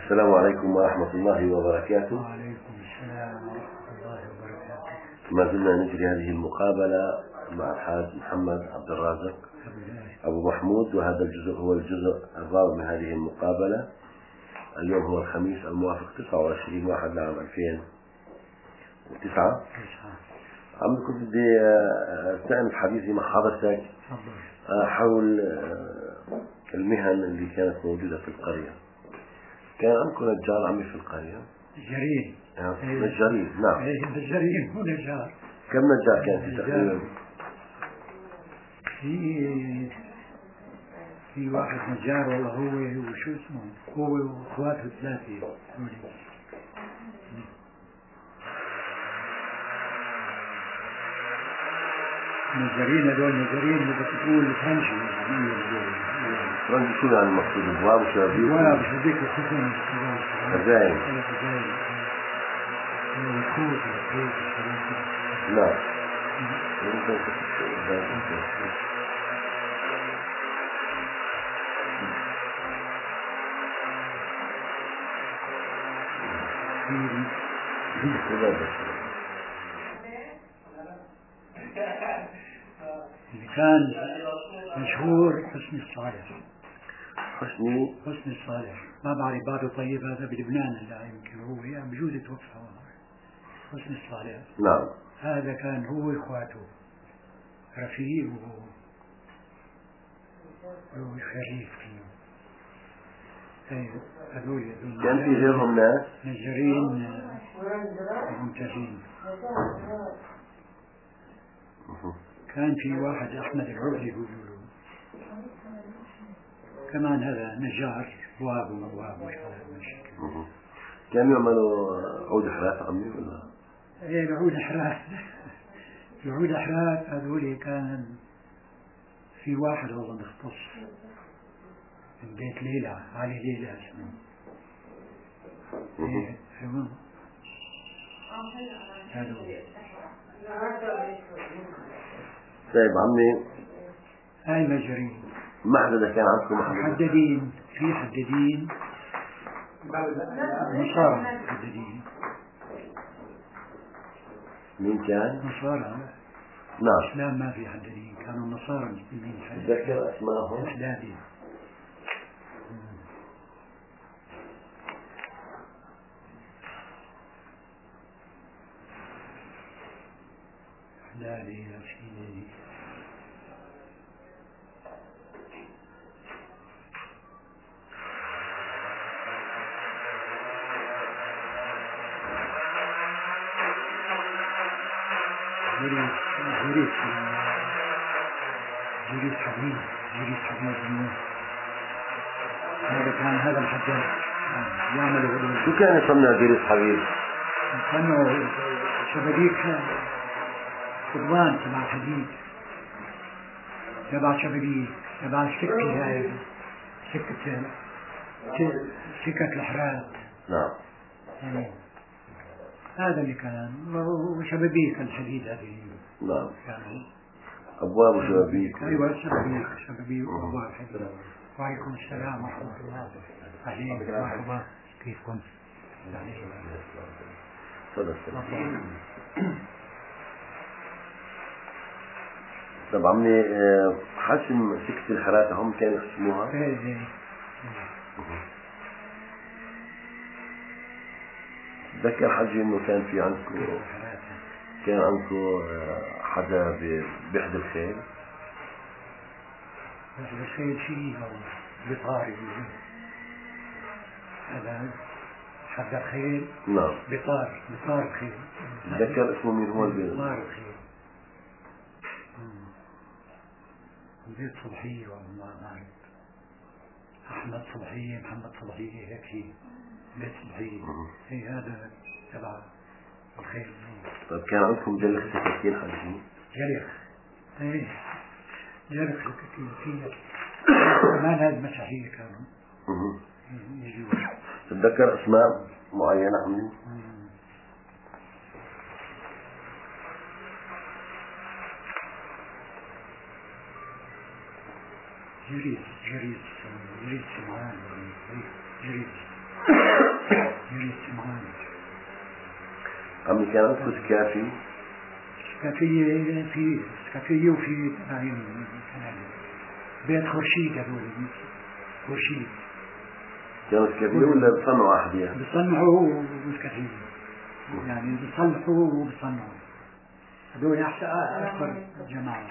السلام عليكم ورحمة الله وبركاته. وعليكم السلام ورحمة الله وبركاته. ما زلنا نجري هذه المقابلة مع الحاج محمد عبد الرازق أبو محمود، وهذا الجزء هو الجزء الرابع من هذه المقابلة. اليوم هو الخميس الموافق 29/1/2009. كنت بدي أستأنف حديثي مع حضرتك حول المهن اللي كانت موجودة في القرية. كان عندكم نجار عمي في القرية؟ نجارين. نجارين، نعم. نجارين ونجار. كم نجار كان في تقريبا؟ في واحد نجار والله، هو وشو اسمه، هو واخواته ثلاثة. نجارين هذول نجارين اللي بتقول فرنشي. فرنشي شو يعني المقصود؟ أبواب وشبابيك؟ أبواب وشبابيك وخزائن. خزائن. نعم. اللي كان مشهور حسني الصالح. حسني الصالح، ما بعرف بعده طيب، هذا بلبنان هلا يمكن هو بجوز توفى. حسني الصالح، نعم. هذا كان هو اخواته رفيق وشريف. هذول كان في غيرهم ناس نجارين ممتازين. كان في واحد أحمد العودي يقولوا كمان، هذا نجار بواب ومواب وشغلات. كانوا يعملوا عود حراث عمي ولا؟ ايه، العود حراث. العود حراث هذول كان في واحد والله مختص من بيت ليلى، علي ليلى اسمه. ايه تمام. طيب عمي، هاي مجرين محددة كان عندكم محددين، في حددين نصارى محددين. مين كان؟ نصارى. نعم. إسلام ما في حددين، كانوا النصارى مسلمين. تذكر أسمائهم؟ إسلامي. إحلالي رشيدي. جريس حبيب. هذا كان هذا الحداد يعمل. شو كان يسمى جريس حبيب؟ كانوا شبابيك قضبان تبع حديد، تبع شبابيك، تبع سكة، هاي سكة الحرات. نعم. هذا اللي كان، وشبابيك الحديد هذه. نعم. يعني أبواب وشبابيك. أيوة، شبابيك وأبواب حديد. وعليكم السلام ورحمة الله. أهلين، مرحبا، كيفكم؟ تفضل. طب عمي، حجم سكة الحراسة هم كانوا يقسموها؟ ايه. تذكر حجي انه كان في عندكم حدا بيحد الخيل؟ بيحد الخيل شيء بطاري. هذا حد الخيل. نعم. بطار الخيل. تذكر اسمه مين هو بطار الخيل. بيت صبحية والله ما أعرف، أحمد صبحية، محمد صبحية، هيك شيء. بيت صبحية. هي هذا تبع الخيل. طيب كان عندكم جلخ سكاكين حاجين؟ جلخ. ايه، جلخ سكاكين فيها. كمان هذه مسيحية كانوا يجوا. تتذكر أسماء معينة عمي؟ جريس سمعان. جريس عمي كان عندكم سكافي؟ سكافية وفي بيت خورشيد هذول خورشيد كانوا سكافية ولا بصنعوا أحذية؟ بصنعوا وسكافية يعني بصلحوا وبصنعوا هذول أكبر جماعة.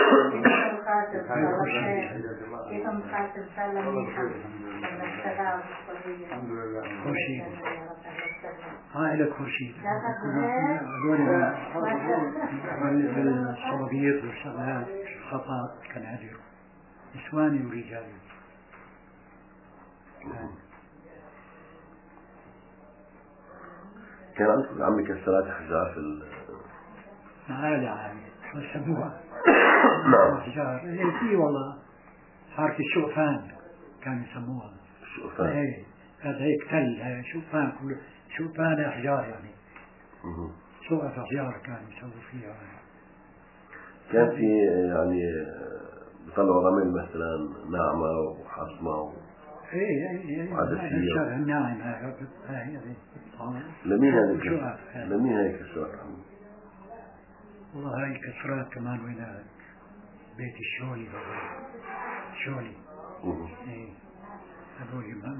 خورشيد عائلة خورشيد هذول بالصلبيات والشغلات خطأ كان هذول نسواني ورجالي. كان عندكم عمي كسرات أحجار في عالي شو يسموها؟ نعم. أحجار في والله حارة الشوفان كانوا يسموها. الشوفان. هذا هيك تل شوفان كله شوفان أحجار يعني. شوفة أحجار كانوا يسووا فيها. كان في يعني بيطلعوا رمل مثلا ناعمة وحصمة عدسية. الناعمة هي. لمين هاي كسرات عمي؟ والله هاي كسرات كمان وين بيت الشولي شولي. هذول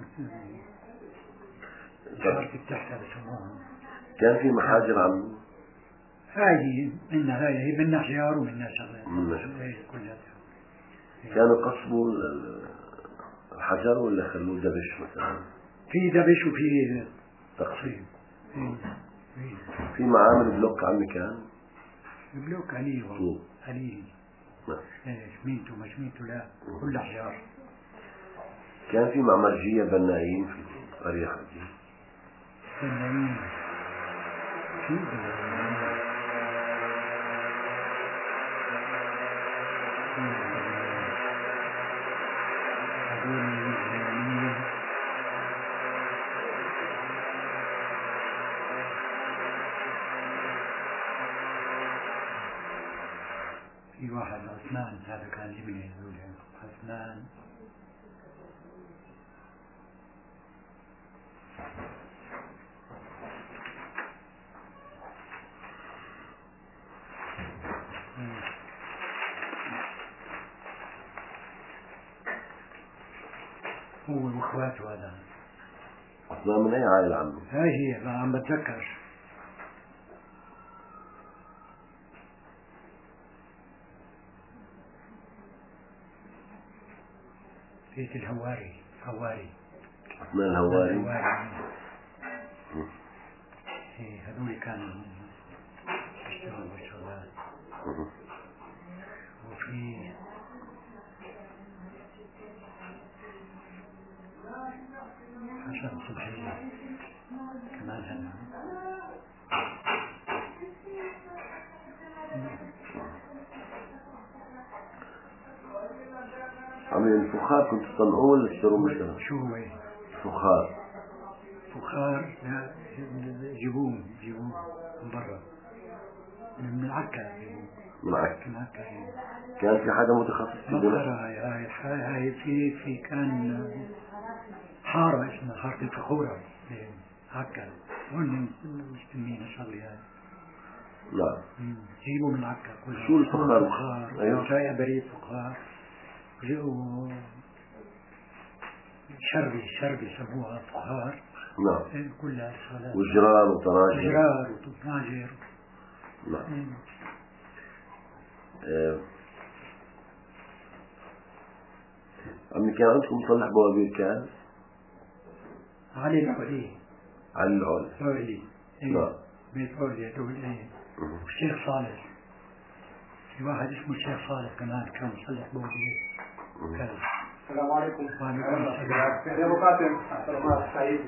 شارك التحتة بسموهم. كان في محاجر عمي؟ هاي منها حجار ومنها شغلات كلها. كانوا قصبوا الحجر ولا خلوه دبش مثلا؟ في دبش وفي تقصيب. في معامل بلوك عمي كان؟ بلوك علي والله علي شميته ما شميته لا كل أحجار. كان في معمرجية بنائين في القرية حقي؟ بنائين في بنائين في واحد عثمان هذا كان ابني عثمان هو واخواته هذا. عثمان من أي عائلة عمي؟ هاي هي ما عم بتذكر. بيت الهواري عثمان الهواري. هذول كانوا يشتغلوا بالشغلات. وفي حسن صبحي كمان هذا. عمي الفخار كنت تصنعوه ولا تشتروا مثلا؟ شو هو؟ فخار لا جيبوه من برا من عكا. من عكا. كان في حدا متخصص في البناء؟ هاي في كان حارة اسمها حارة الفخورة عكا هون مستمين شغلي هاي. نعم. جيبوا من عكا كلها. شو الفخار؟ أيوة. جاي بريد فخار شربي يسموها فخار. نعم. كلها شغلات. وجرار وطناجر. نعم. عمي كان عندكم مصلح بوابير كان؟ علي العولي. نعم. بيت عولي هدول والشيخ صالح. في واحد اسمه الشيخ صالح كمان كان مصلح بوابير. السلام عليكم. وعليكم السلام. يا أبو قاسم سعيد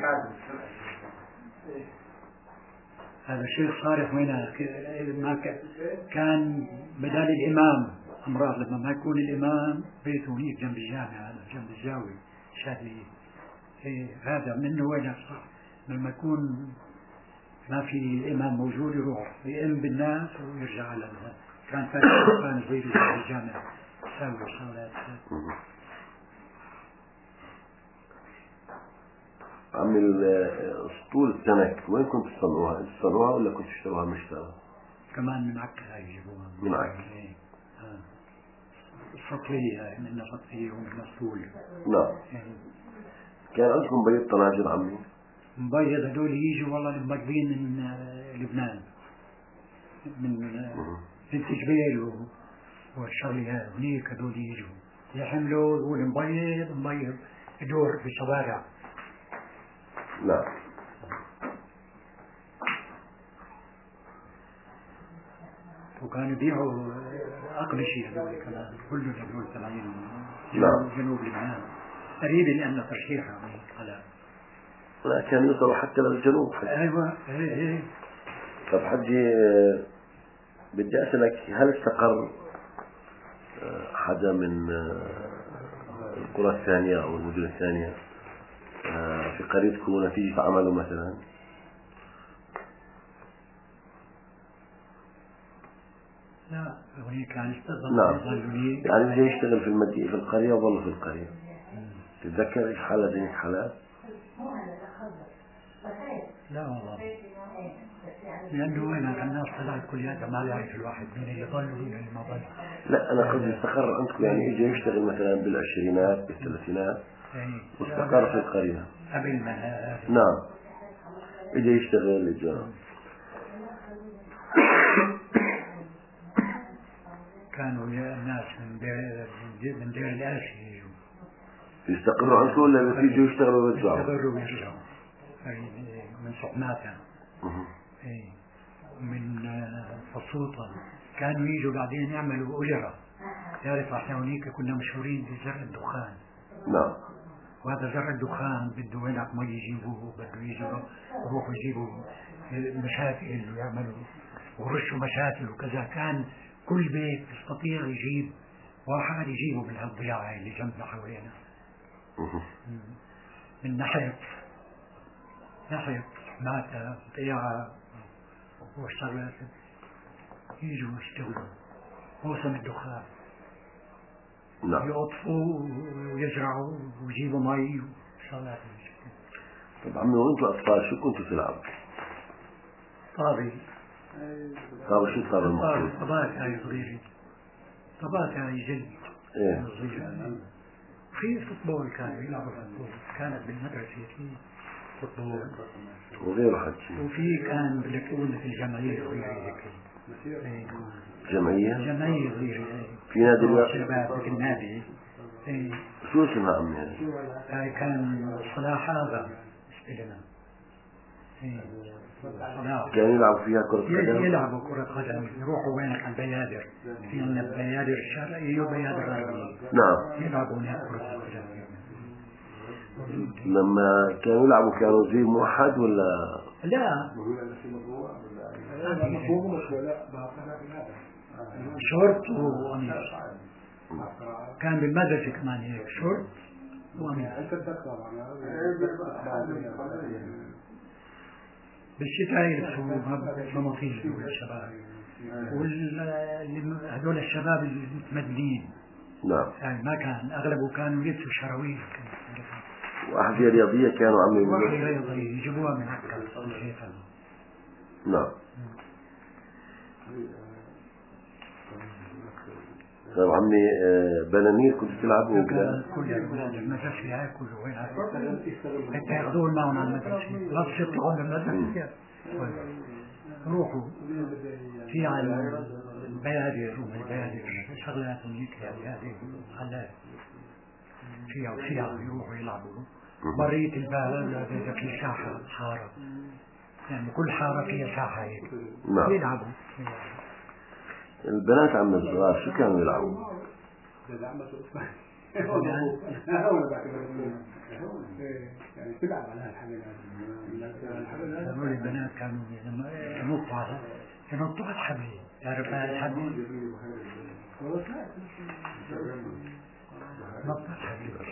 هذا الشيخ صالح وين ما كان بدال الإمام أمراض لما ما يكون الإمام بيته هنيك جنب الجامع هذا جنب الزاوية شادي. هذا منه وين لما يكون ما في الإمام موجود يروح يئم بالناس ويرجع على كان فاتح كان صغير جنب الجامع يسوي شغلات. عمي اسطول السمك وين كنتوا تصنعوها؟ تصنعوها ولا كنتوا تشتروها مشترى؟ كمان من عكا يجيبوها من عكا. سطلية من سطلية ومن اسطول. نعم. كان عندكم بيض طناجر عمي؟ مبيض هدول يجوا والله المبيضين من لبنان، من بنت جبيل والشغلة هنيك هدول يجوا يحملوا يقول مبيض يدور في الشوارع. نعم. وكانوا يبيعوا أقمشة هذول كمان، كلهم هذول طالعين جنوب لبنان قريبة لأن ترشيحها على. لا كانوا يوصلوا حتى للجنوب حتى. أيوة إيه. طب حجي بدي أسألك، هل استقر حدا من القرى الثانية أو المدن الثانية في قريتكم نتيجة عمله مثلا؟ لا هناك كان يشتغل. نعم. يعني بده يشتغل في المدينة في القرية وظل في القرية. تتذكر إيش حالة زي حالات؟ لا والله، لأنه هنا الناس طلعت كلياتها ما يعرف الواحد مين اللي ضل ومين اللي ما ضل. لا أنا قصدي استقر عندكم، يعني إجا يشتغل مثلا بالعشرينات بالثلاثينات واستقر في القرية قبل ما. نعم. إجا يشتغل كانوا الناس من دير الآسي يستقروا عندكم ولا بيجوا يشتغلوا ويرجعوا؟ يستقروا ويرجعوا من سقماتها من فصوطة. كانوا يجوا بعدين يعملوا أجرة. تعرف احنا هنيك كنا مشهورين بزرع الدخان. نعم. وهذا زرع الدخان بده هناك ما يجيبوه، بده يجوا يروحوا يجيبوا مشاتل ويعملوا ورشوا مشاتل وكذا. كان كل بيت يستطيع يجيب واحد يجيبه بالهالضياعة اللي جنبنا حوالينا. من ناحية ماتة ضياعة والشغلات يجوا يشتغلوا موسم الدخان. نعم. يقطفوا ويزرعوا ويجيبوا مي وشغلات. طب عمي وانتوا أطفال شو كنتوا تلعبوا؟ طابي. طابي شو طابي المحيط؟ طبات هاي صغيرة، طبات هاي جلد. ايه. في فوتبول كانوا يلعبوا فوتبول، كانت بالمدرسة في فوتبول وغيره حكي. وفي كان بدك تقول مثل جمعية صغيرة هيك. جمعية صغيرة في نادي الشباب في النادي. شو اسمها عمي هاي كان صلاح هذا اسمنا. كانوا يلعبوا فيها كرة قدم؟ يلعبوا كرة قدم، يروحوا وين كان بيادر، في عندنا بيادر الشرقية وبيادر الغربية. نعم. يلعبوا هناك كرة قدم. لما كانوا يلعبوا كانوا زي موحد ولا؟ لا شورت وقميص. كان بالمدرسة كمان هيك شورت وقميص. بالشتاء يلبسوا بناطيل والشباب هذول الشباب المتمدنين. نعم. يعني ما كان أغلبه كانوا يلبسوا شراويل. وأحذية رياضية كانوا عمي. وأحذية رياضية يجيبوها من عكا الجيفة. نعم. طيب عمي بنانير كنت تلعبوا وكذا؟ كل أولاد المدرسة ياكلوا وين حتى ياخذون معهم على المدرسة. لا تطلعون المدرسة روحوا في على البيادر والبيادر شغلات هنيك يعني هذه محلات فيها يروحوا يلعبوا برية الباب. في ساحة حارة، يعني كل حارة فيها ساحة هيك. نعم. يلعبوا. البنات عم الصغار شو كانوا يلعبوا؟ يعني تلعب على هالحبل. هذول البنات كانوا ينطوا على الحبل. تعرف الحبل؟ نط الحبل.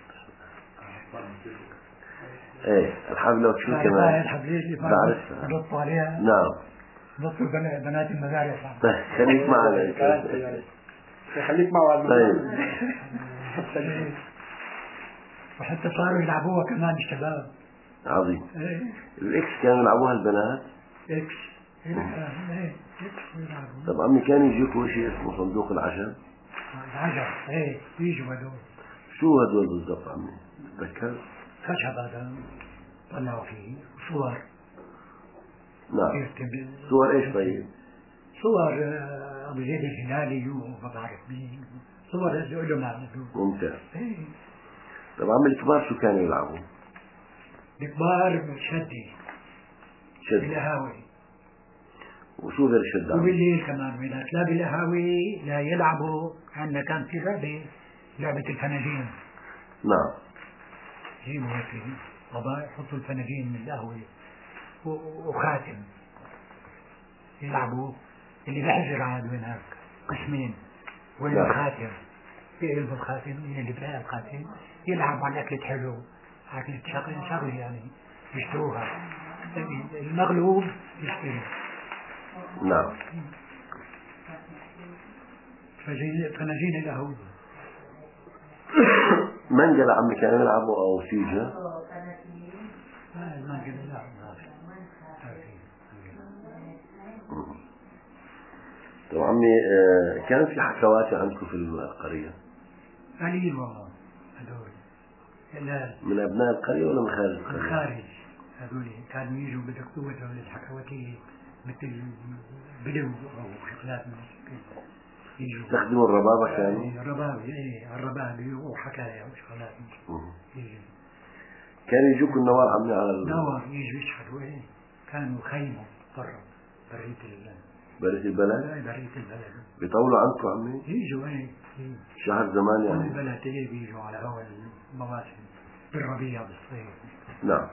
ايه الحبل وشو كمان؟ الحبل اللي بعرفها. نطوا عليها. نعم. نطوا بنات المدارس. خليك معنا. خليك معه. طيب. وحتى صاروا يلعبوها كمان الشباب. عظيم. إيه. الإكس كانوا يلعبوها البنات؟ إكس إكس يلعبوا. طب عمي كان يجيكوا شيء اسمه صندوق العشب؟ العجب يجوا هدول. شو هدول بالضبط عمي؟ تذكر؟ خشب هذا طلعوا فيه صور. نعم. صور ايش طيب؟ صور أبو زيد الهلالي وما بعرف مين، صور العلماء. ممتاز. طب عمي الكبار شو كانوا يلعبوا؟ الكبار شدي بالقهاوي. وشو غير الشدة؟ وبالليل كمان وينك لا بالقهاوي لا يلعبوا. عندنا كان في لعبة الفناجين. نعم. جيبوا هيك طباق يحطوا الفناجين من القهوة وخاتم يلعبوا. اللي بحجر عاد هناك قسمين ولا خاتم يقلبوا الخاتم اللي بلاقي الخاتم يلعب على أكلة حلو، أكلة شغل يعني يشتروها. المغلوب يشتري. نعم. فناجين القهوة. منجلة عمي كانوا يلعبوا أو سيجا؟ المنجلة لا. طب عمي كان في حكواتي عندكم في القرية؟ قليل والله هذول. من أبناء القرية ولا من خارج القرية؟ من خارج. هذول كانوا يجوا بدكتور الحكواتية مثل بدو أو شغلات يجوا يستخدموا الربابة كانوا؟ الربابة الربابة وحكاية وشغلات يجوا. كانوا يجوكوا النوار عمي على نوار يجوا يشحروا. كانوا خيموا برا برية البلد؟ برية البلد. بيطولوا عنكم عمي؟ يجوا شهر زمان يعني؟ كل البلد بيجوا على أول المواسم بالربيع بالصيف. نعم.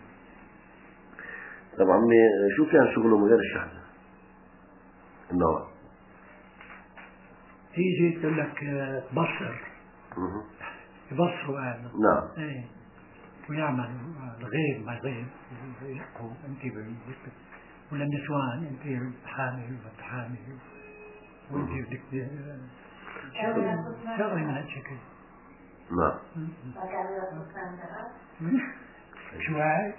طب عمي شو كان شغلهم غير الشحذة؟ النوار تيجي تقول لك تبصر. يبصروا نعم. ويعمل الغيب ما غيب يحكوا انت ولا النسوان انت حامل وانت حامل وانت بدك شغله من هالشكل. نعم. شو هاي؟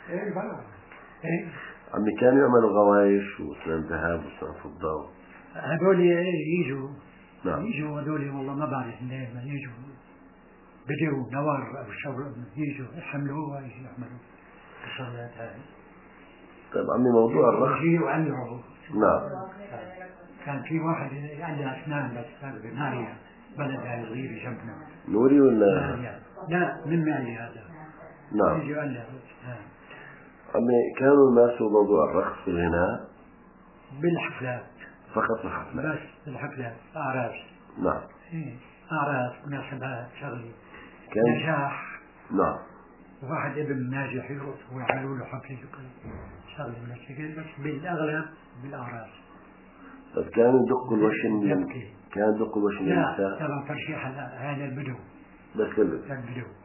عمي كانوا يعملوا غوايش واسنان ذهب واسنان فضة هذول يجوا. نعم. يجوا هذول والله ما بعرف منين ما يجوا بدوا نوار أو شغل يجوا يحملوها يعملوا الشغلات هاي. طيب عمي موضوع الرخص يجوا يعلعوا. نعم. كان في واحد يعلع أسنان بس بناريا بلد هاي صغيرة جنبنا. نوري ولا؟ لا من معي هذا. نعم. يجوا يعلعوا. عمي كانوا يمارسوا موضوع الرقص في الغناء؟ بالحفلات فقط في الحفلات؟ بس بالحفلات أعراس. نعم. أعراس مناسبات شغلي كان نجاح. نعم. واحد ابن ناجح يروح ويعملوا له حفلة شغلة من الشكل بس بالأغلب بالأعراس. طب كانوا يدقوا الوشم كانوا يدقوا الوشم للنساء؟ لا طبعا ترشيح هذا البدو بس البدو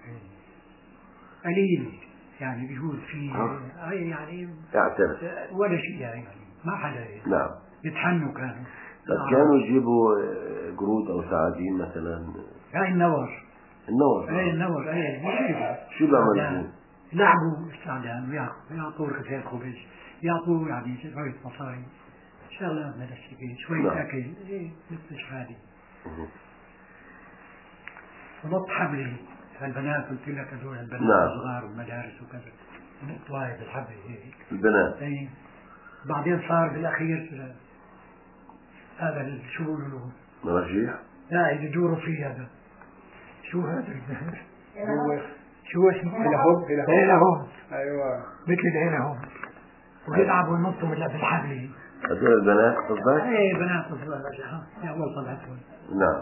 قليل يعني بيقول في يعني يعترف ولا شيء يعني ما حدا نعم يتحنوا كانوا. طب كانوا يجيبوا قرود أو ثعابين مثلا؟ هاي النور النور شو بيعملوا؟ لعبوا استعداد يعطوا رغيفين خبز يعطوا يعني شوية مصاري شغلات من الشكل شوية أكل مثل هذه. ونط حبلي البنات قلت لك هذول البنات الصغار والمدارس وكذا نط وايد الحبل هيك البنات. بعدين صار بالأخير هذا شو بيقولوا مراجيح؟ لا اللي يدوروا فيه هذا شو هذا هو شو اسمه؟ هيلهم. ايوه مثل الهيلهم ويلعبوا ينطوا بالحبل. هذول البنات قصدك؟ ايه بنات صغار يا اول طلعتهم. نعم.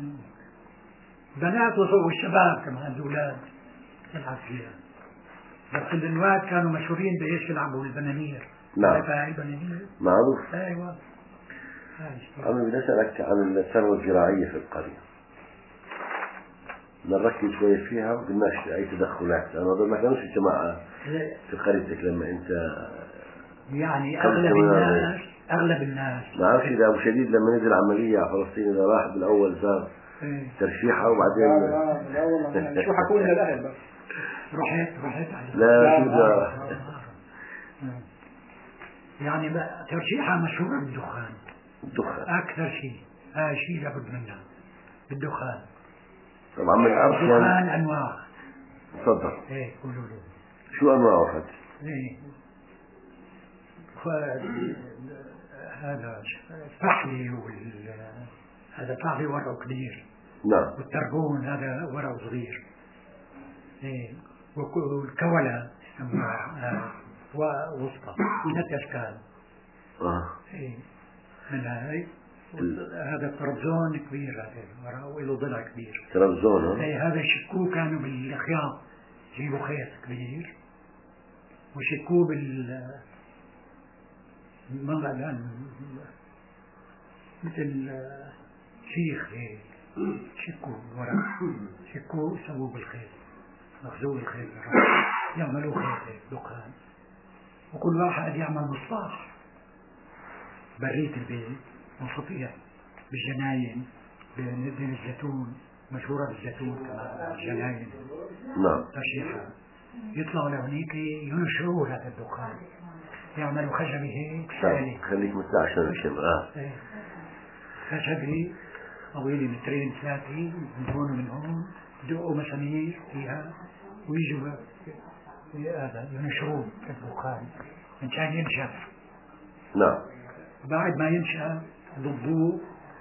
بنات والشباب كمان الاولاد يلعب فيها. بس البنوات كانوا مشهورين بايش يلعبوا البنانير. نعم. البنانير معروف. ايوه. أنا بدي أسألك عن الثروة الزراعية في القرية. نركز شوية فيها وقلناش أي تدخلات لأنه هذول ما كانوش الجماعة في قريتك لما أنت يعني أغلب الناس ما أعرفش إذا أبو شديد لما نزل عملية على فلسطين إذا راح بالأول صار ترشيحة وبعدين لا والله شو حكوا لنا الأهل بس رحت لا شو يعني ترشيحها مشهورة بالدخان. الدخان أكثر شيء هذا شيء لابد منه بالدخان. طبعا من الأرض الدخان أنواع. تفضل. إيه قولوا له. شو أنواعه حد؟ إيه هذا فحلي هذا فحلي ورقه كبير. نعم. والتربون هذا ورقه صغير. إيه والكولة ووسطى 3 أشكال. إيه من هاي هذا التربزون كبير، هذا وله ضلع كبير. تربزون إيه هذا يشكوه كانوا بالخياط، يجيبوا خيط كبير وشكوه مثل شيخ هيك شكوه ورق، شكوه سووه بالخيط، مخزوق الخيط يعملوا خيط هيك دخان. وكل واحد يعمل مصباح بريت البيت وسطيع بالجناين بين الزيتون، مشهورة بالزيتون كمان الجناين. نعم. ترشيحها يطلعوا لهونيك ينشروا هذا الدخان، يعملوا خشبة هيك سالي. خليك متاع عشان الشمع. خشبة طويلة 2 3 من هون ومن هون، يدقوا مسامير فيها ويجوا هذا ينشروه الدخان مشان ينشف. نعم. بعد ما ينشف يضبوه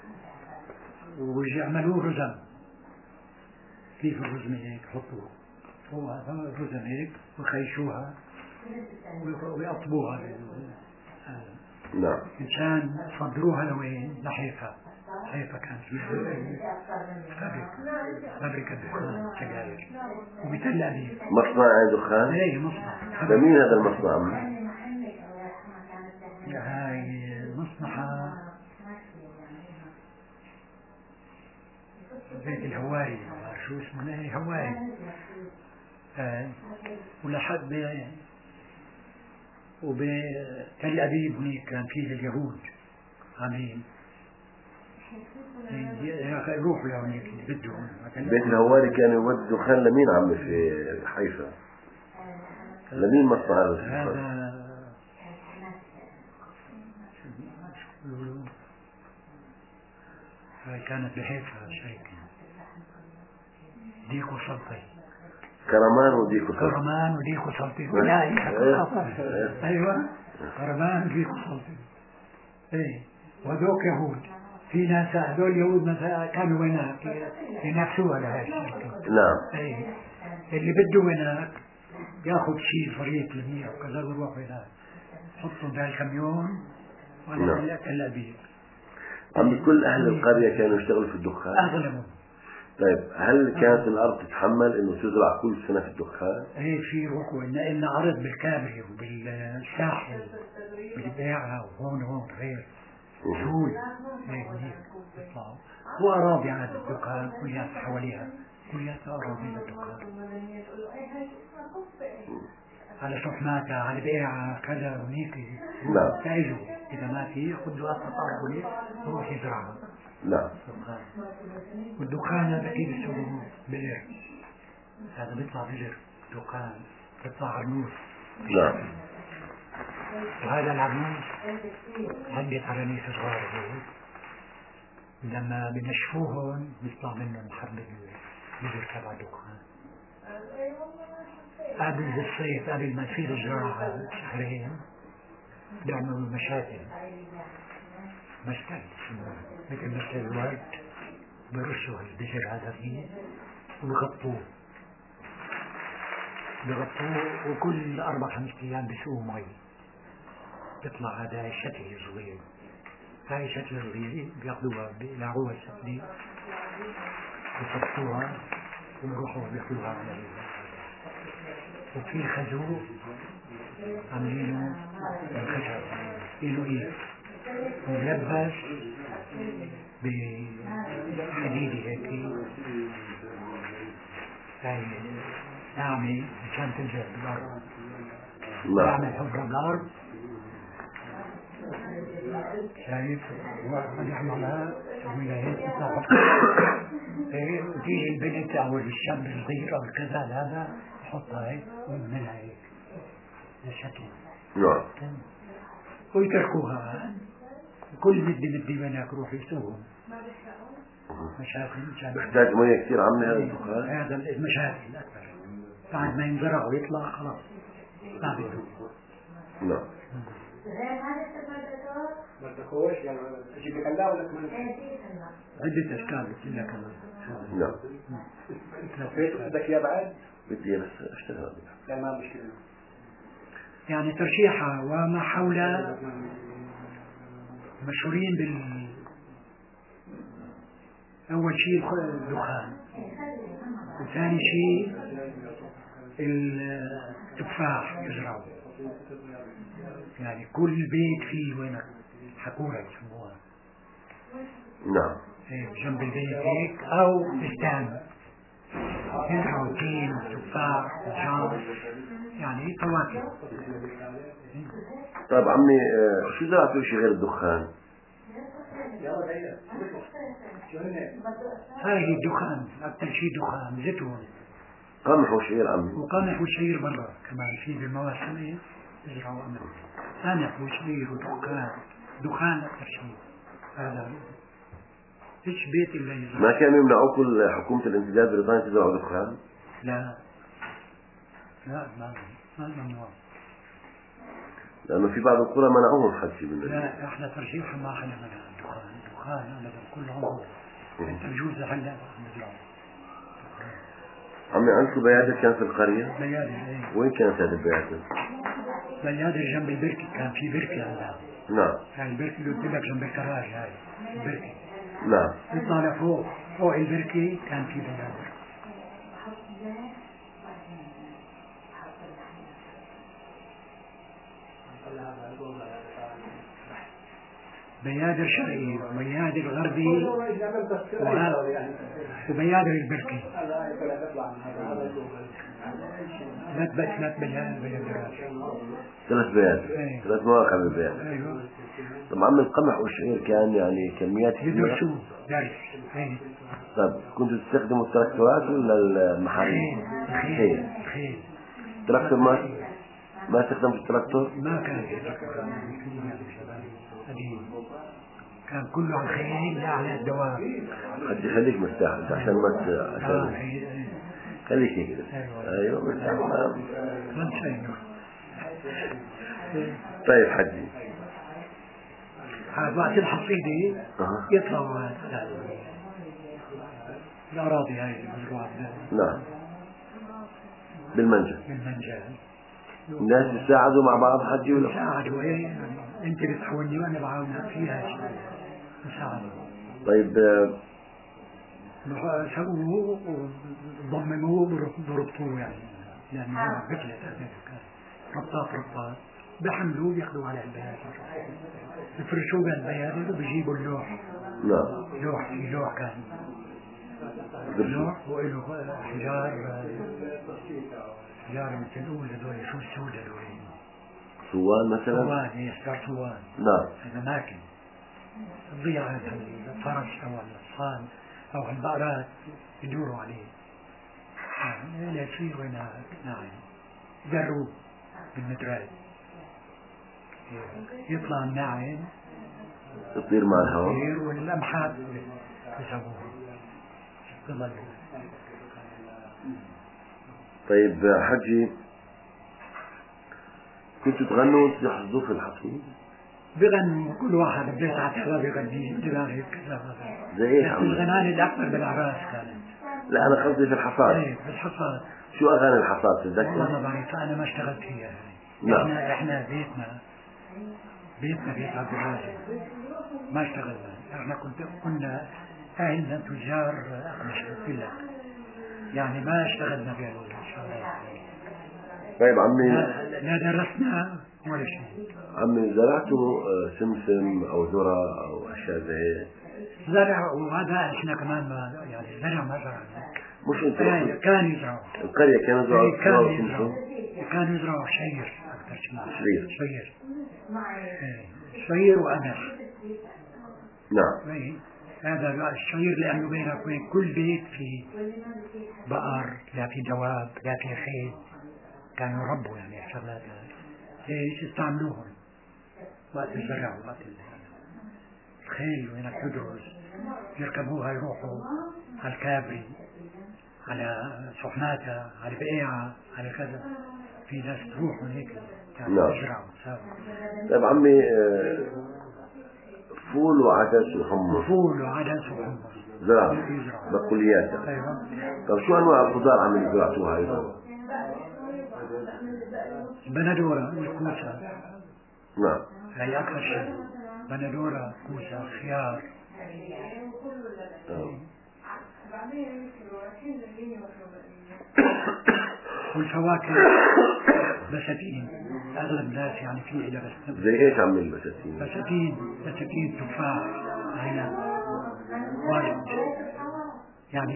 ويعملوه رزم. كيف الرزمة هيك يحطوه فوق هذا رزم هيك ويخيشوها ويقطبوها. نعم. مشان يصدروها لوين؟ لحيفا. حيفا كانت فابريكا دخان سجاير. وبتل أبيب مصنع دخان؟ ايه مصنع. لمين هذا المصنع؟ هاي مصنع بيت الهواري، شو اسمه ايه هواري. ولحد وبتل أبيب هناك كان فيه اليهود عاملين يروحوا لهونيك اللي بدهم. بيت الهواري كان يود دخان لمين عم في حيفا؟ لمين مصنع هذا؟ كانت بحيفا شركة ديكو سلطي. كرمان وديكو سلطي. كرمان وديكو سلطي. ايوه كرمان وديكو سلطي. ايه وذوك يهود. في ناس هذول يهود مثلا كانوا هناك ينافسوها لهذه الشركة. نعم. ايه اللي بده هناك ياخذ شيء فريق لمية وكذا ويروح هناك يحطهم بهالكاميون ولا تل أبيب. عم كل أهل القرية كانوا يشتغلوا في الدخان؟ أغلبهم. طيب هل كانت الأرض تتحمل إنه تزرع كل سنة في الدخان؟ إيه في روحوا إن عرض بالكابري وبالساحل بالبيعة وهون غير سهول هيك يطلعوا. وأراضي عن الدخان كلها حواليها كلها أراضي للدخان على شحماتها على بيعة كذا ونيك. نعم. تعيشوا إذا ما في يأخذوا أطلع وليك وروح يزرعها. نعم. والدخان هذا كيف يسووه بئر، هذا بيطلع بئر دخان بيطلع عرنوس. نعم. وهذا العرنوس عندي عرانيس صغار لما بنشفوهم بيطلع منهم حرب البئر تبع الدخان. قبل الصيف قبل ما يصير الزراعة شهرين بيعملوا مشاتل مثل مشتل الورد برشوا البذر هذا فيه وبغطوه وكل 4-5 أيام بسووا مي بيطلع هذا الشتل الصغير. هاي الشتل الصغير بياخدوها بيلعوها الشتلة بيصفوها وبروحوا بياخدوها على وفي خازوق عاملينه من خشب إله إيه ملبس بحديدة هيك هاي ناعمة مشان تنزل بالأرض. يعمل حفرة بالأرض شايف وقد يعملها يسويها هيك تطلع وتيجي البنت أو الشاب الصغير أو كذا هذا تحطها هيك ومنها هيك لشكل. نعم. ويتركوها كل مدي هناك روح يسوهم مشاكل. بيحتاج مية كثير عمي هذا الدخان؟ هذا المشاكل الأكبر بعد ما ينزرع ويطلع خلاص ما بده. نعم. بردكوش يعني تجيب لك الله ولا كمان؟ عدة أشكال كلها كمان. نعم. بدك إياه بعد؟ بدي بس أشتغل. لا ما مشكلة. يعني ترشيحها وما حولها مشهورين أول شيء الدخان، وثاني شيء التفاح يزرعوا، يعني كل بيت فيه وينك حكورة يسموها. نعم. جنب البيت هيك أو بستان يزرعوا تين تفاح وجاز يعني فواكه. طيب عمي شو زرعتوا شيء غير الدخان؟ هاي الدخان أكثر شيء دخان، زيتون قمح وشعير عمي. وقمح وشعير برا كمان في بالمواسم يزرعوا قمح. قمح وشعير ودخان، دخان أكثر شيء. هذا فيش بيت إلا يزرع. ما كانوا يمنعوكم حكومة الامتداد البريطاني تزرعوا دخان؟ لا ما ممنوع. لأنه في بعض القرى منعوهم حد شيء من لا احنا ترشيحا ما خلينا منها الدخان أبدا كل عمره. انت بجوز هلا نزرعه. عمي عندكم بيادر كان في القرية؟ بيادر ايه. وين كانت هذه البيادر؟ بيادر جنب البركة، كان في بركة عندنا. نعم. هاي البركة اللي قلت لك جنب الكراج هاي البركة. نعم. يطلع لفوق فوق البركة كان في بيادر. بيادر شرقي وبيادر غربي وبيادر البركي. ثلاث بيادرات. ثلاث بيادر. ثلاث مواقع بالبيادر. ايوه. طب عم القمح والشعير كان يعني كميات كبيرة؟ يدرسوه درس. طيب كنتوا تستخدموا التراكتورات ولا المحاريب؟ خيل. التراكتور ما استخدمت التراكتور؟ ما كان في تراكتور. كان كله على الخيل لا على الدواب. حد خليك مرتاح انت عشان ما خليك هيك. ايوه مرتاح. ما شيء. طيب حجي وقت الحصيدة يطلعوا الأراضي هاي المزروعة. نعم. بالمنجل. الناس يساعدوا مع بعض حجي ولا؟ يساعدوا ايه يعني انت بتحولني وانا بعاونك فيها شيء يساعدوا. طيب سووه وضمموه ضربطوه يعني لأن هو بكلة ربطات بحملوه بياخدوه على البيادر يفرشوه بالبيادر وبيجيبوا اللوح. نعم. لوح كان لوح وإله حجار مثل نقول هذول شو السود هذول؟ صوان مثلا؟ صوان هي أشجار صوان. نعم. هذا ماكن تضيع الفرش أو الصان أو البقرات يدوروا عليه. لا شيء وين ناعم دروا بالمدرات يطلع الناعم يطير مع الهواء. يطير واللمحات يسووها تظل. طيب حجي كنتوا تغنوا وتحظوا في الحصيد؟ بغنوا كل واحد ببيت على حسابه بغني دماغي كذا. زي ايش عم؟ الغناني الأكبر بالأعراس كانت. لا أنا قصدي في الحصاد. ايه في الحصاد. شو أغاني الحصاد تتذكر؟ والله ما بعرف أنا ما اشتغلت فيها. نعم. احنا بيت عبد الرازق ما اشتغلنا. احنا كنا أهلنا تجار أقمشة كلها يعني ما اشتغلنا في الشغلات. طيب عمي لا درسنا ولا شيء. عمي زرعتوا سمسم أو ذرة أو أشياء زي زرع وهذا احنا كمان ما يعني زرع ما زرعنا. مش انت كان يزرعوا القرية كانوا يزرعوا كانوا يزرعوا شعير أكثر شيء. شعير وقمح. نعم. هذا الشعير لأنه بينك وبين كل بيت في بقر، لا في دواب، لا في خيل، كانوا يربوا يعني شغلات ايش يستعملوهم وقت الزرع وقت الخيل، وهناك تدرس يركبوها يروحوا على الكابري، على صحناتها، على بقيعة، على كذا. في ناس تروحوا هيك يعني يزرعوا. طيب عمي، فول وعدس وحمص. فول وعدس وحمص زرع بقوليات. أيوة. طيب شو أنواع الخضار عمي زرعتوها أيضا؟ بندورة والكوسة. نعم. هي أكثر شيء، بندورة، كوسة، خيار. والفواكه بساتين، أغلب الناس يعني في إلى بس. زي إيش عمي البساتين؟ بساتين تفاح، عنب، ورد. يعني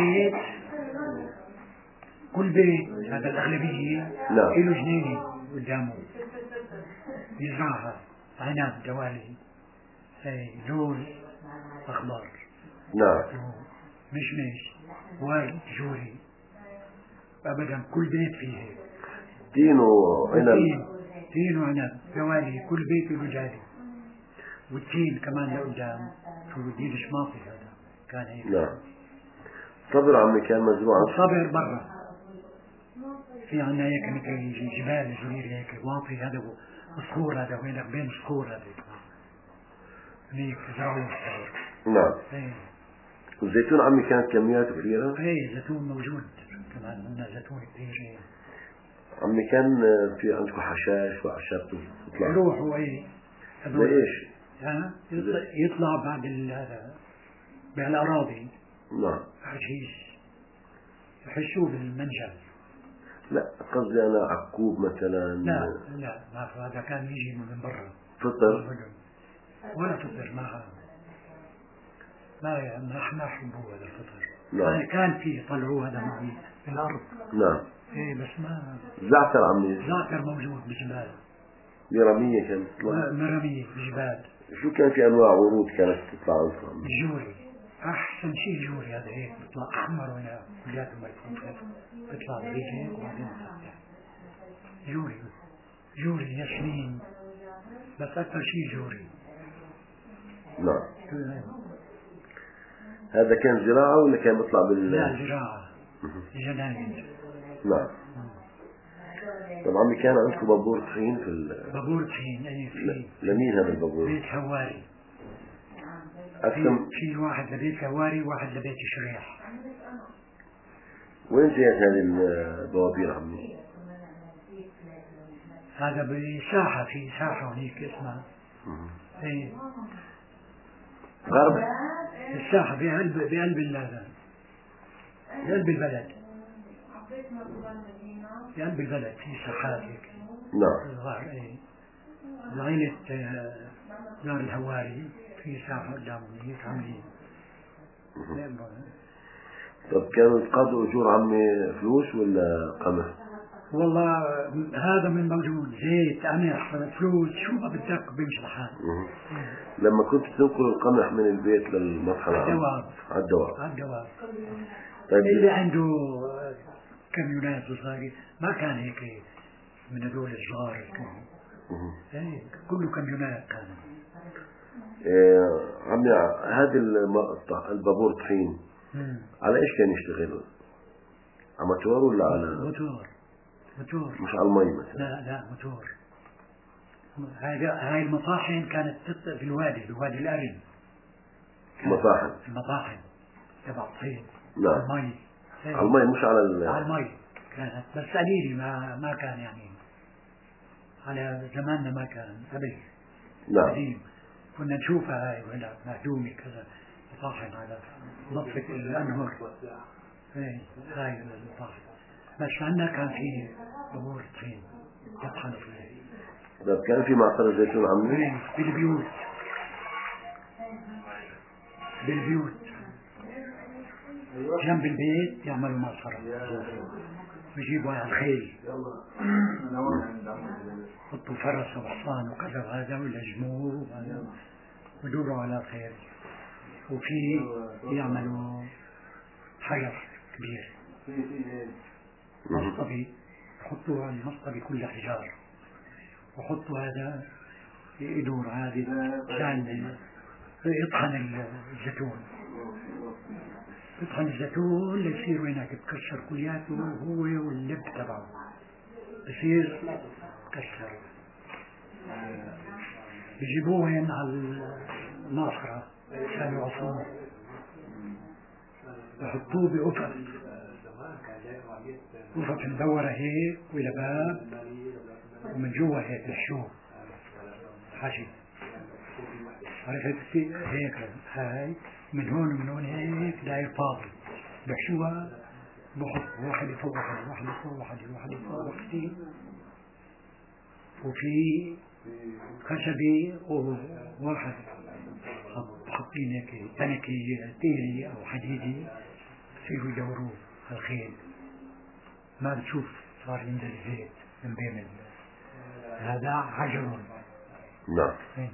كل بيت هذا الأغلبية له جنينة قدامه يزرعها، عنب، دوالي، لوز أخضر، نعم، مشمش، ورد، جوري. أبدا كل بيت فيه تين وعنب. تين وعنب، دوالي، كل بيت له جالي. والتين كمان لقدام، شو دين شماطي هذا كان هيك. نعم. صبر عمي كان مزروع. صبر برا في عنا هيك مثل جبال صغيرة هيك واطي، هذا صخور، هذا وينك بين صخور هذا هيك زرعوا الصبر. نعم. ايه. والزيتون عمي كانت كميات كبيرة. ايه زيتون موجود كمان، عندنا زيتون كثير. عمي كان في عندكم حشاش وأعشاب تطلع. يروحوا ايه زي ايش؟ يطلع بعد بالأراضي. نعم. حشيش يحشوه بالمنجل. لا قصدي أنا عكوب مثلا. لا ما هذا كان يجي من برا. فطر ولا فطر ما حبوا هذا الفطر. نعم. كان فيه طلعوه هذا معي في الأرض. نعم. ايه بس ما. زعتر عمي. زعتر موجود بجبال. مرمية كانت تطلع. مرمية بجبال. شو كان في أنواع ورود كانت تطلع عندكم؟ الجوري أحسن شيء، جوري هذا هيك بيطلع أحمر وهنا كلياته ملفوفة، بيطلع بريج هيك وبعدين بيطلع جوري ياسمين، بس أكثر شيء جوري. نعم. هذا كان زراعة ولا كان بيطلع لا زراعة جناين. نعم. طبعا كان عندكم بابور طحين في بابور طحين. أي في. لمين هذا البابور؟ بيت هواري. في واحد لبيت هواري وواحد لبيت شريح. وين جاءت هذه البوابير عمي؟ هذا بساحة، في ساحة هنيك اسمها ايه غرب الساحة بقلب البلد. بقلب البلد في ساحات هيك. نعم. عائلة دار الهواري في ساحة قدامهم هيك عاملين. طب كانوا يتقاضوا أجور عمي فلوس ولا قمح؟ والله هذا من موجود، زيت، قمح، فلوس، شو ما بدك بيمشي الحال. لما كنت تنقل القمح من البيت للمطحنة على الدواب. طيب اللي عنده كاميونات صغيرة ما كان هيك من هذول الصغار، كله كاميونات كان. عمي هذا البابور طحين على ايش كان يشتغل؟ على موتور ولا على موتور؟ مش على المي مثلا؟ لا موتور. هاي المطاحن كانت في الوادي الأرن. المطاحن تبع الطحين. نعم. المي. على المي مش على المي كانت، بس قليلة ما كان يعني على زماننا ما كان قبل. نعم. قديم كنا نشوفها هاي ولا مهدومة كذا مطاحن على ضفة الأنهر. هاي المطاحن، بس عندنا كان في بابور طحين يطحنوا فيه. طيب كان في معصرة زيتون عمي؟ بالبيوت جنب البيت يعملوا معصرة ويجيبوا على الخيل، يحطوا فرس وحصان وكذا هذا ولا جمور ويدوروا على الخيل وفي يعملوا حجر كبير مصطبي، يحطوا على المصطبي كله حجار، وحطوا هذا يدور هذه عشان يطحن الزيتون. يطحن الزيتون ليصير هناك بكسر كلياته هو واللب تبعه بصير كسر. بيجيبوهن على الناصرة عشان يعصروه، يحطوه بأفق مدورة هيك وإلى باب، ومن جوا هيك لحشوه حشي، عرفت هيك هاي من هون ومن هون هيك داير فاضي بحشوها، بحط واحد فوق واحد، واحد فوق واحد، واحد فوق واحد، وفي خشبي وواحد حاطين هيك تنكي تيري أو حديدي يصيروا يدوروه الخيل، ما بتشوف صار ينزل زيت من بين هذا عجر. نعم.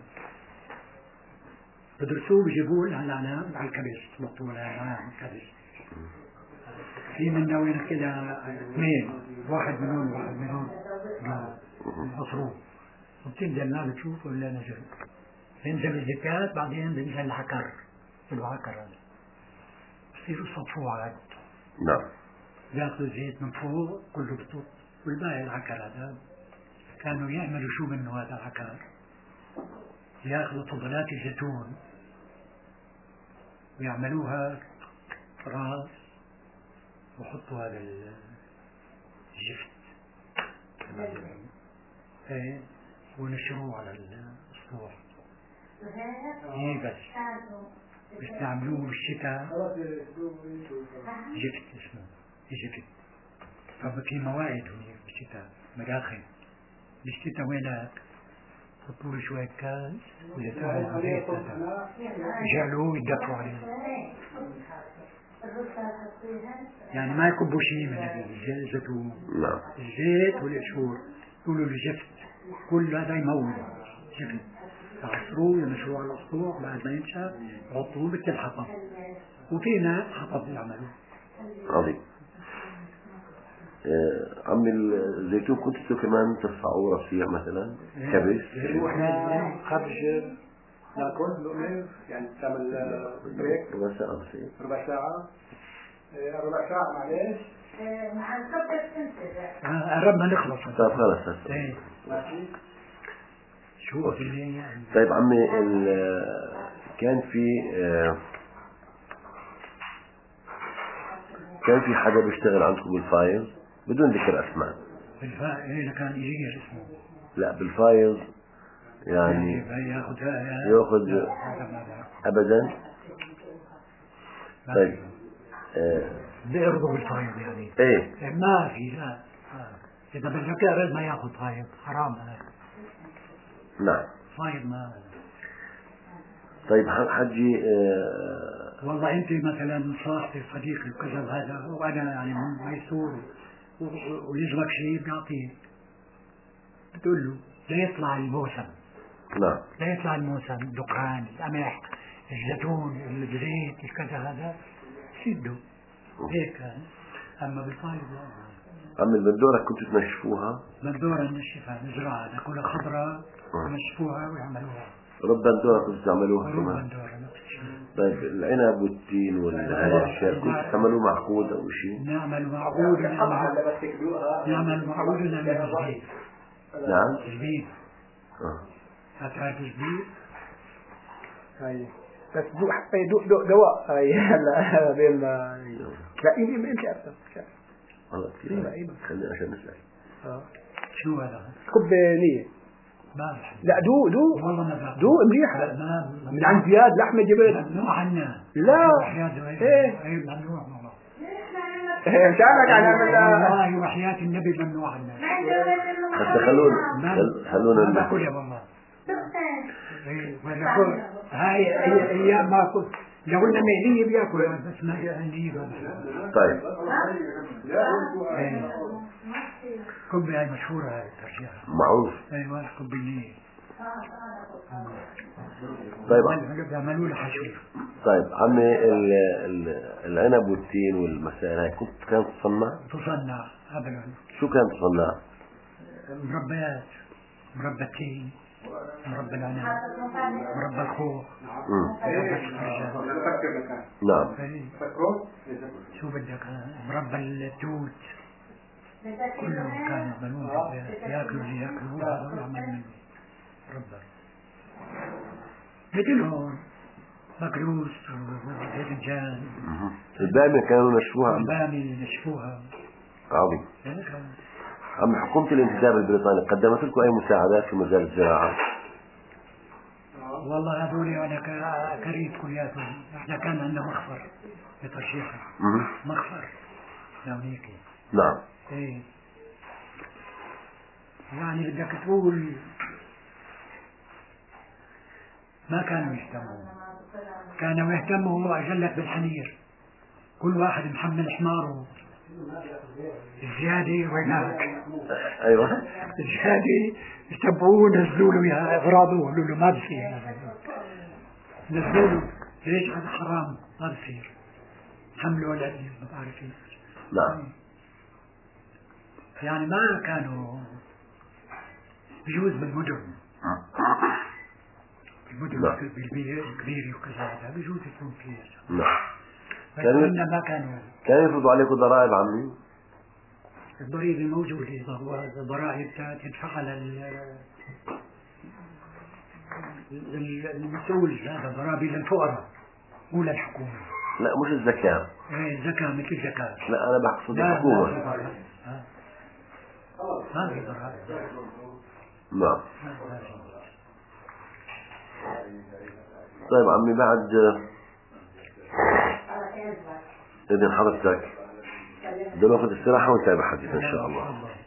بدرسوه بجيبوه على الكبس، بطول على الكبس. في منا وين كده اثنين، واحد من هون واحد من هون بصروه، وبتنزل ما بتشوف ولا نزل، بينزل الزكاة بعدين بينزل العكر، العكر هذا بصيروا يصفوه عاد. نعم. ياخذوا زيت من فوق كله بطوط، والباقي العكر هذا كانوا يعملوا شو منه هذا العكر، ياخذوا فضلات الزيتون ويعملوها راس وحطوا هذا الجفت ايه ونشروه على السطوح. ايه بس بيستعملوه بالشتاء جفت، اسمه جفت. ففي موائد هناك بالشتاء مداخل بالشتاء وينك حطوا له شوية كاس وزيتون وزيت يجعلوه يدفوا عليه، يعني ما يكبوا شيء من الزيتون. نعم. الزيت والقشور يقولوا له جفت، كل هذا يمول جفت، يعصروه ينشروه على السطوح، بعد ما ينشف يحطوه مثل الحطب، وفي ناس حطب يعملوه. عظيم. عمي الزيتون كنتوا كمان ترفعوا رفيع مثلا كبس؟ احنا خرج ناكل نؤمن يعني تعمل بريك ربع ساعة بس. ربع ساعة معلش مع الكبة تنتج. قربنا نخلص. طيب خلاص. شو في يعني. طيب عمي كان في حدا بيشتغل عندكم بالفايض بدون ذكر اسماء؟ بالفايض كان يجي اسمه. لا بالفايض يعني ياخذ ابدا. طيب بيرضوا بالفايض يعني. ايه ما في لا اذا بدك ارد ما ياخذ فايض، حرام هذا. نعم. فايض ما. طيب حجي والله انت مثلا صاحبي صديقي وكذا هذا، وانا يعني ميسور ويجرك شيء بيعطيك، بتقول له لا يطلع الموسم. نعم. لا يطلع الموسم، الدخان، القمح، الزيتون، الزيت، الكذا هذا سده هيك. اما بالفايض عمي البندورة كنتوا تنشفوها؟ بندورة نشفها نزرعها ناكلها خضراء ونشفوها ويعملوها. رب بندورة كنتوا تعملوها رب كمان؟ بندورة نفس الشيء. طيب العنب والتين والهاي الاشياء كنتوا تعملوا معقود او شيء؟ نعمل معقود ونعمل معقود ونعمل زبيب. نعم؟ زبيب. هتعرف زبيب؟ هاي بس دوق دواء هاي هلا بين لا يمكن انت عارف والله كثير. خلينا عشان نسأل. شو هذا؟ كبانية. ما لا دوق والله ما دوق منيحة من عند زياد لحمة جبل. ممنوع عنا. لا ايه ممنوع والله. مشانك على والله وحياة النبي ممنوع عنا. بس خلونا ناكل يا والله. هاي ايام ما كنت لو قلنا مهلية بياكل بس ما هي. طيب كبة هاي مشهورة هاي ترجيها. معروف. ايوه كبة النية. طيب بيعملوا له حشو. طيب عمي العنب والتين والمسائل هاي كانت تصنع قبل. شو كانت تصنع؟ مربيات، مربى التين، مربى العنب، مربى الخوخ، مربى السفرجل. نعم. شو بدك، مربى التوت، كلهم كانوا يعملون ياكلوا اللي ياكلوا هذا ويعمل منه مربى. مثلهم مكروس وباذنجان. البامية كانوا نشفوها. البامية نشفوها. عظيم. أما حكومة الانتداب البريطاني قدمت لكم أي مساعدات في مجال الزراعة؟ والله هذول أنا كريت كلياتهم. إحنا كان عندنا مخفر في ترشيحة. مخفر هونيك. نعم. إيه. يعني بدك تقول ما كانوا يهتموا. كانوا يهتموا أجلك بالحمير. كل واحد محمل حماره. الزيادة وينك؟ أيوة. الزيادة يتبعوه نزلوا له إياها إغراضه وقالوا له ما بصير. نزلوا له ليش هذا حرام ما بصير. حملوا لأني ما بعرف إيش. نعم. يعني ما كانوا بجوز بالمدن. بالمدن الكبيرة وكذا هذا بجوز يكون فيه. نعم. ما كانوا. كان يفرضوا عليكم ضرائب عمي؟ الضريبة موجودة. الضرائب تدفع على المسؤول. هذا ضرائب للفقراء مو للحكومة. لا مش الزكاة. ايه الزكاة مثل الزكاة. لا أنا بقصد الحكومة. ما في ضرائب. نعم. طيب عمي بعد إذن حضرتك دلوقتي استراحة ونتابع حديث إن شاء الله.